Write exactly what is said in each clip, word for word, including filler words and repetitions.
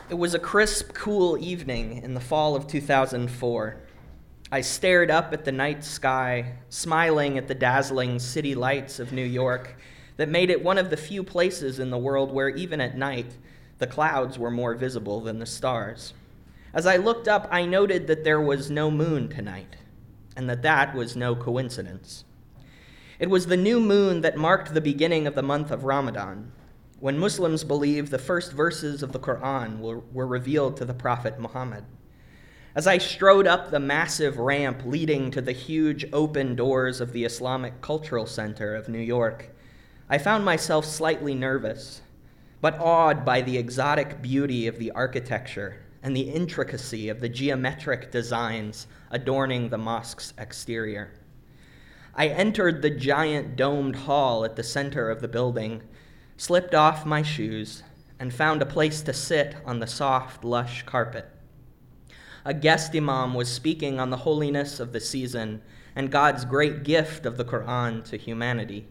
It was a crisp, cool evening in the fall of two thousand four. I stared up at the night sky, smiling at the dazzling city lights of New York that made it one of the few places in the world where even at night, the clouds were more visible than the stars. As I looked up, I noted that there was no moon tonight, and that that was no coincidence. It was the new moon that marked the beginning of the month of Ramadan, when Muslims believe the first verses of the Quran were, were revealed to the Prophet Muhammad. As I strode up the massive ramp leading to the huge open doors of the Islamic Cultural Center of New York, I found myself slightly nervous, but awed by the exotic beauty of the architecture and the intricacy of the geometric designs adorning the mosque's exterior. I entered the giant domed hall at the center of the building, slipped off my shoes, and found a place to sit on the soft, lush carpet. A guest imam was speaking on the holiness of the season and God's great gift of the Quran to humanity.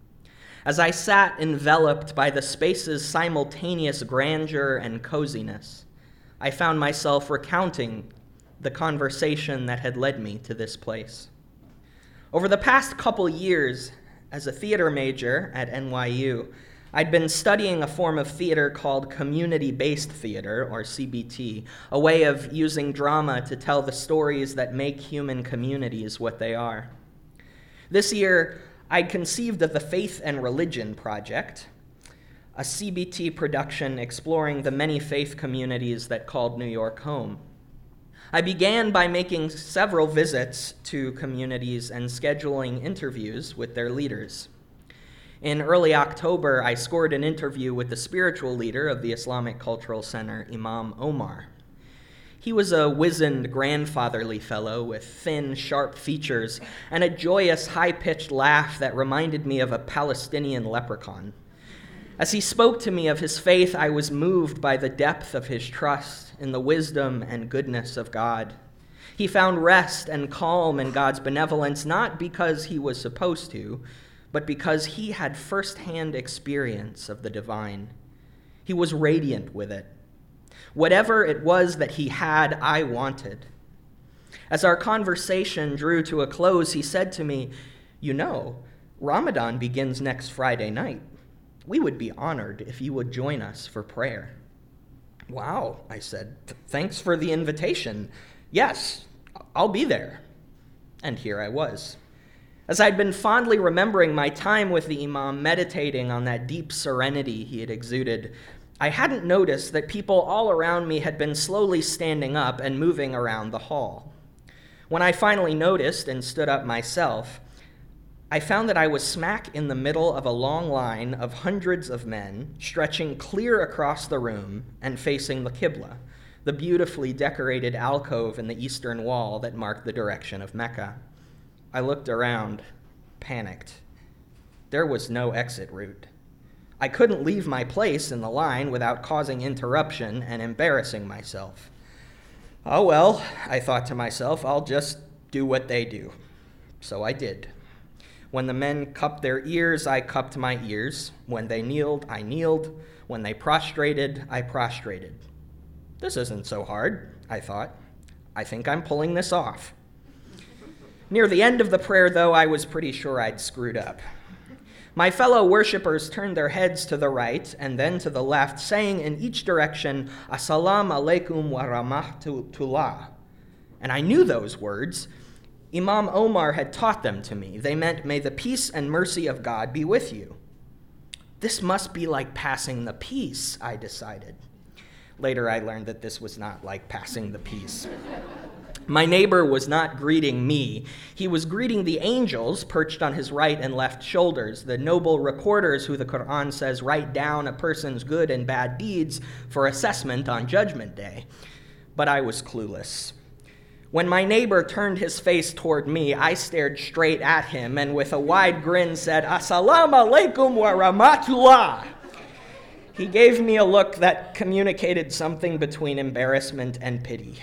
As I sat enveloped by the space's simultaneous grandeur and coziness, I found myself recounting the conversation that had led me to this place. Over the past couple years, as a theater major at N Y U, I'd been studying a form of theater called community-based theater, or C B T, a way of using drama to tell the stories that make human communities what they are. This year, I'd conceived of the Faith and Religion Project, a C B T production exploring the many faith communities that called New York home. I began by making several visits to communities and scheduling interviews with their leaders. In early October, I scored an interview with the spiritual leader of the Islamic Cultural Center, Imam Omar. He was a wizened, grandfatherly fellow with thin, sharp features and a joyous, high-pitched laugh that reminded me of a Palestinian leprechaun. As he spoke to me of his faith, I was moved by the depth of his trust in the wisdom and goodness of God. He found rest and calm in God's benevolence, not because he was supposed to, but because he had firsthand experience of the divine. He was radiant with it. Whatever it was that he had, I wanted. As our conversation drew to a close, he said to me, "You know, Ramadan begins next Friday night. We would be honored if you would join us for prayer." "Wow," I said. "Thanks for the invitation. Yes, I'll be there." And here I was. As I'd been fondly remembering my time with the imam, meditating on that deep serenity he had exuded, I hadn't noticed that people all around me had been slowly standing up and moving around the hall. When I finally noticed and stood up myself, I found that I was smack in the middle of a long line of hundreds of men stretching clear across the room and facing the Qibla, the beautifully decorated alcove in the eastern wall that marked the direction of Mecca. I looked around, panicked. There was no exit route. I couldn't leave my place in the line without causing interruption and embarrassing myself. Oh well, I thought to myself, I'll just do what they do. So I did. When the men cupped their ears, I cupped my ears. When they kneeled, I kneeled. When they prostrated, I prostrated. This isn't so hard, I thought. I think I'm pulling this off. Near the end of the prayer, though, I was pretty sure I'd screwed up. My fellow worshipers turned their heads to the right and then to the left, saying in each direction, "Assalamu alaikum wa rahmatullah." And I knew those words. Imam Omar had taught them to me. They meant, "May the peace and mercy of God be with you." This must be like passing the peace, I decided. Later, I learned that this was not like passing the peace. My neighbor was not greeting me. He was greeting the angels perched on his right and left shoulders, the noble recorders who the Quran says write down a person's good and bad deeds for assessment on Judgment Day. But I was clueless. When my neighbor turned his face toward me, I stared straight at him and with a wide grin said, "Assalamu alaikum wa rahmatullah." He gave me a look that communicated something between embarrassment and pity.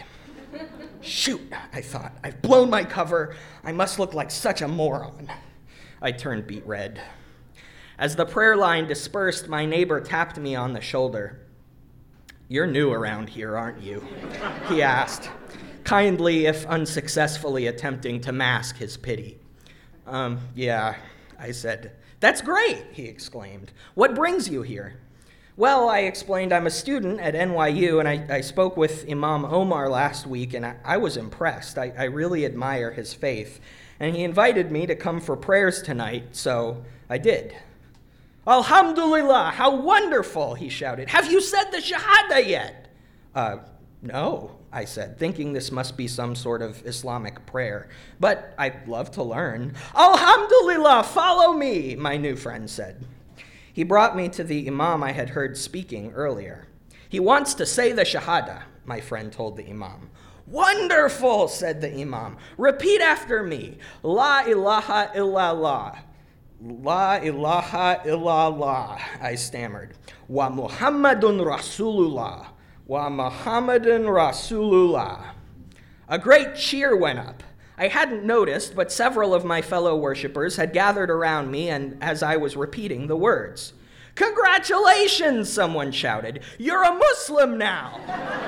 Shoot, I thought, I've blown my cover. I must look like such a moron. I turned beet red. As the prayer line dispersed, my neighbor tapped me on the shoulder. "You're new around here, aren't you?" he asked, kindly if unsuccessfully attempting to mask his pity. Um, yeah, I said. "That's great," he exclaimed. "What brings you here?" "Well," I explained, "I'm a student at N Y U, and I, I spoke with Imam Omar last week, and I, I was impressed. I, I really admire his faith. And he invited me to come for prayers tonight, so I did." "Alhamdulillah, how wonderful," he shouted. "Have you said the Shahada yet?" Uh, no, I said, thinking this must be some sort of Islamic prayer. "But I'd love to learn." "Alhamdulillah, follow me," my new friend said. He brought me to the Imam I had heard speaking earlier. "He wants to say the Shahada," my friend told the Imam. "Wonderful," said the Imam. "Repeat after me. La ilaha illallah." "La ilaha illallah," I stammered. "Wa Muhammadun Rasulullah. Wa Muhammadun Rasulullah." A great cheer went up. I hadn't noticed, but several of my fellow worshippers had gathered around me and as I was repeating the words. "Congratulations," someone shouted. "You're a Muslim now."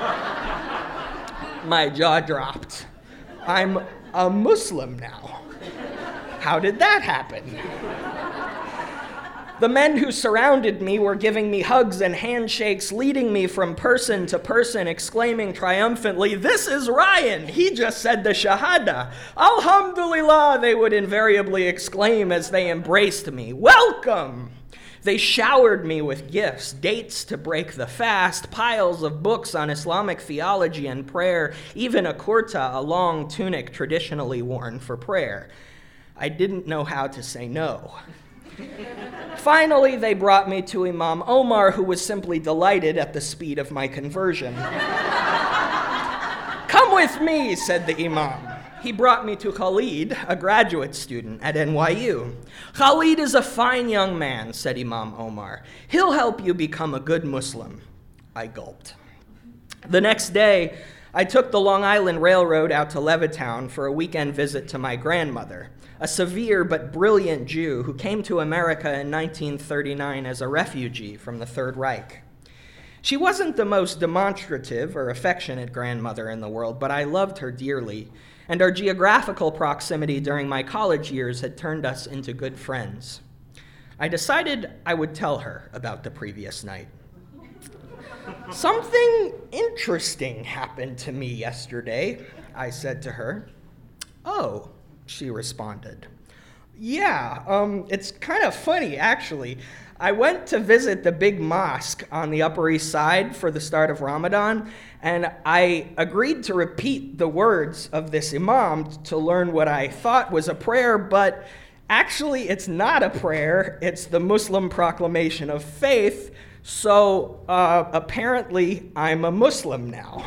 My jaw dropped. I'm a Muslim now. How did that happen? The men who surrounded me were giving me hugs and handshakes, leading me from person to person, exclaiming triumphantly, "This is Ryan! He just said the Shahada!" "Alhamdulillah," they would invariably exclaim as they embraced me. "Welcome!" They showered me with gifts, dates to break the fast, piles of books on Islamic theology and prayer, even a kurta, a long tunic traditionally worn for prayer. I didn't know how to say no. Finally, they brought me to Imam Omar, who was simply delighted at the speed of my conversion. "Come with me," said the Imam. He brought me to Khalid, a graduate student at N Y U. "Khalid is a fine young man," said Imam Omar. "He'll help you become a good Muslim." I gulped. The next day, I took the Long Island Railroad out to Levittown for a weekend visit to my grandmother, a severe but brilliant Jew who came to America in nineteen thirty-nine as a refugee from the Third Reich. She wasn't the most demonstrative or affectionate grandmother in the world, but I loved her dearly, and our geographical proximity during my college years had turned us into good friends. I decided I would tell her about the previous night. "Something interesting happened to me yesterday," I said to her. "Oh," she responded. "Yeah, um, it's kind of funny, actually. I went to visit the big mosque on the Upper East Side for the start of Ramadan, and I agreed to repeat the words of this imam to learn what I thought was a prayer, but actually it's not a prayer, it's the Muslim proclamation of faith, so uh, apparently I'm a Muslim now."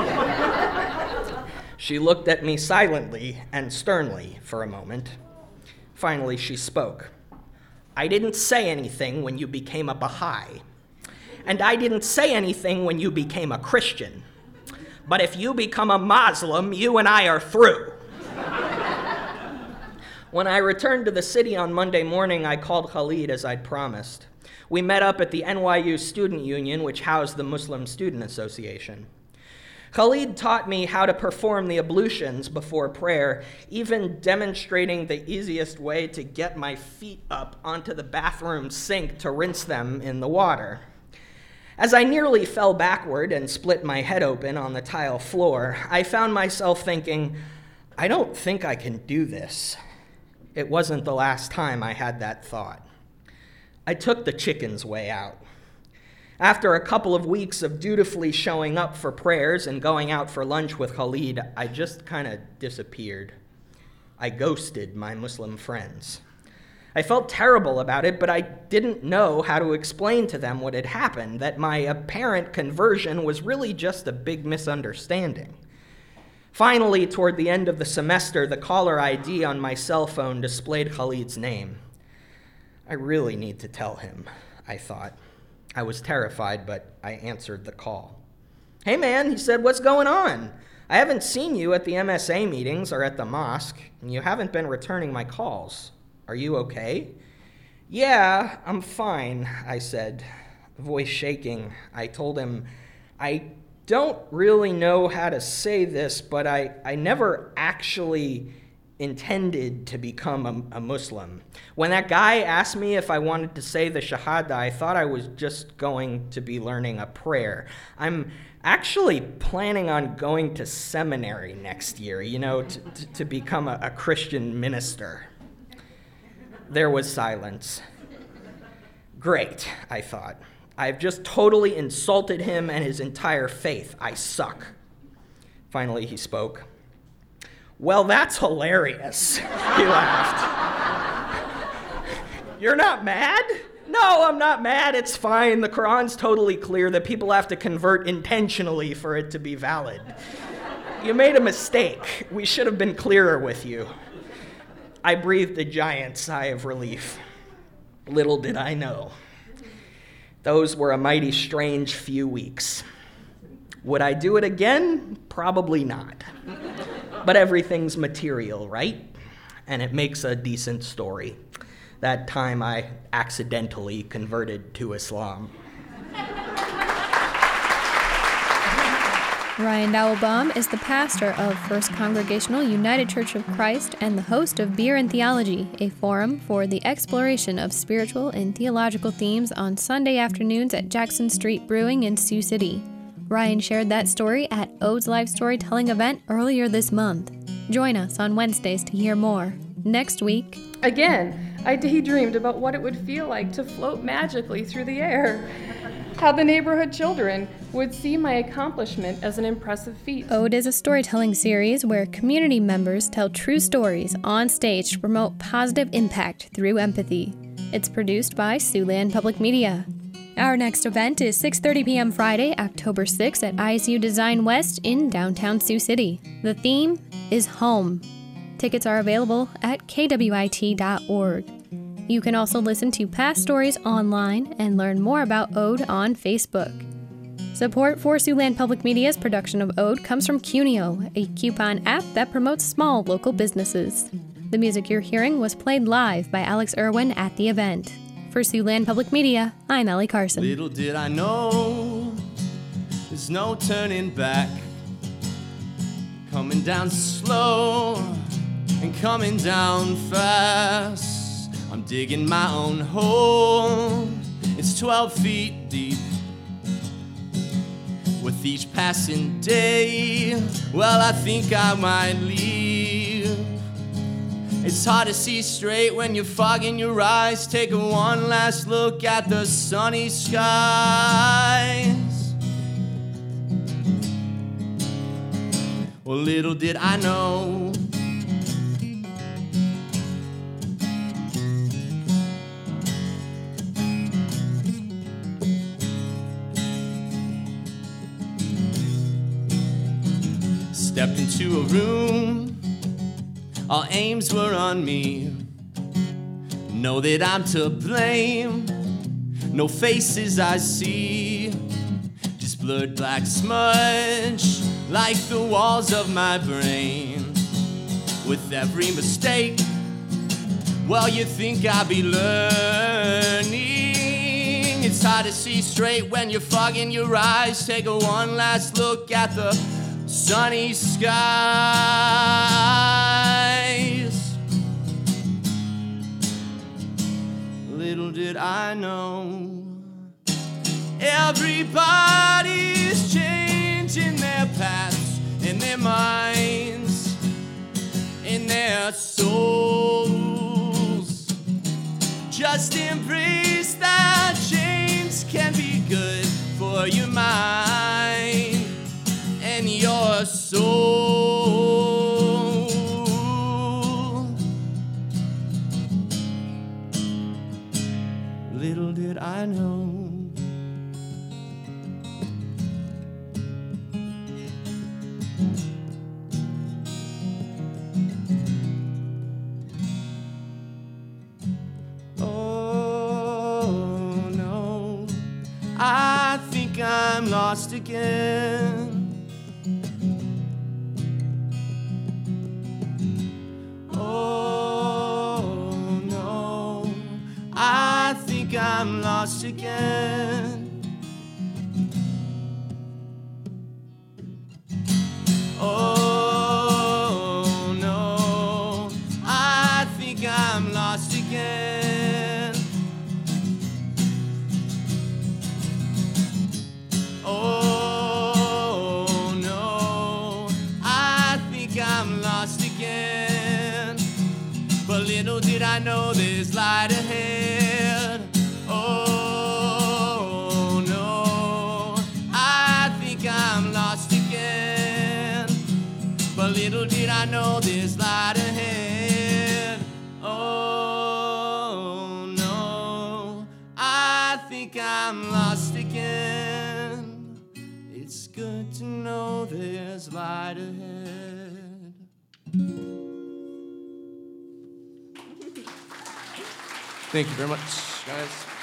She looked at me silently and sternly for a moment. Finally, she spoke. "I didn't say anything when you became a Baha'i, and I didn't say anything when you became a Christian. But if you become a Muslim, you and I are through." When I returned to the city on Monday morning, I called Khalid as I'd promised. We met up at the N Y U Student Union, which housed the Muslim Student Association. Khalid taught me how to perform the ablutions before prayer, even demonstrating the easiest way to get my feet up onto the bathroom sink to rinse them in the water. As I nearly fell backward and split my head open on the tile floor, I found myself thinking, I don't think I can do this. It wasn't the last time I had that thought. I took the chicken's way out. After a couple of weeks of dutifully showing up for prayers and going out for lunch with Khalid, I just kind of disappeared. I ghosted my Muslim friends. I felt terrible about it, but I didn't know how to explain to them what had happened, that my apparent conversion was really just a big misunderstanding. Finally, toward the end of the semester, the caller I D on my cell phone displayed Khalid's name. I really need to tell him, I thought. I was terrified, but I answered the call. "Hey man," he said, "what's going on? I haven't seen you at the M S A meetings or at the mosque, and you haven't been returning my calls. Are you okay?" "Yeah, I'm fine," I said, voice shaking. I told him, I don't really know how to say this, but I, I never actually intended to become a, a Muslim. When that guy asked me if I wanted to say the Shahada, I thought I was just going to be learning a prayer. I'm actually planning on going to seminary next year, you know, to, to, to become a, a Christian minister. There was silence. Great, I thought. I've just totally insulted him and his entire faith. I suck. Finally, he spoke. Well, that's hilarious, he laughed. You're not mad? No, I'm not mad. It's fine. The Quran's totally clear that people have to convert intentionally for it to be valid. You made a mistake. We should have been clearer with you. I breathed a giant sigh of relief. Little did I know. Those were a mighty strange few weeks. Would I do it again? Probably not. But everything's material, right? And it makes a decent story. That time I accidentally converted to Islam. Ryan Dowelbaum is the pastor of First Congregational United Church of Christ and the host of Beer and Theology, a forum for the exploration of spiritual and theological themes on Sunday afternoons at Jackson Street Brewing in Sioux City. Ryan shared that story at Ode's live storytelling event earlier this month. Join us on Wednesdays to hear more. Next week... Again, I daydreamed about what it would feel like to float magically through the air. How the neighborhood children would see my accomplishment as an impressive feat. Ode is a storytelling series where community members tell true stories on stage to promote positive impact through empathy. It's produced by Siouxland Public Media. Our next event is six thirty p.m. Friday, October sixth at I S U Design West in downtown Sioux City. The theme is home. Tickets are available at k w i t dot org. You can also listen to past stories online and learn more about Ode on Facebook. Support for Siouxland Public Media's production of Ode comes from Cuneo, a coupon app that promotes small local businesses. The music you're hearing was played live by Alex Irwin at the event. For Siouxland Public Media, I'm Ellie Carson. Little did I know, there's no turning back. Coming down slow and coming down fast. I'm digging my own hole, it's twelve feet deep. With each passing day, well, I think I might leave. It's hard to see straight when you're fogging your eyes. Take a one last look at the sunny skies. Well, little did I know, stepped into a room, all aims were on me. Know that I'm to blame, no faces I see, just blurred black smudge like the walls of my brain. With every mistake, well, you think I'll be learning. It's hard to see straight when you're fogging your eyes. Take a one last look at the sunny skies. Little did I know, everybody's changing their paths in their minds, in their souls. Just embrace that change can be good for your mind and your soul. Little did I know, oh no, I think I'm lost again. Oh no, I think I'm lost again. there's light ahead. Oh no, I think I'm lost again. But little did I know there's light ahead. Oh no, I think I'm lost again. It's good to know there's light ahead. Thank you very much, guys.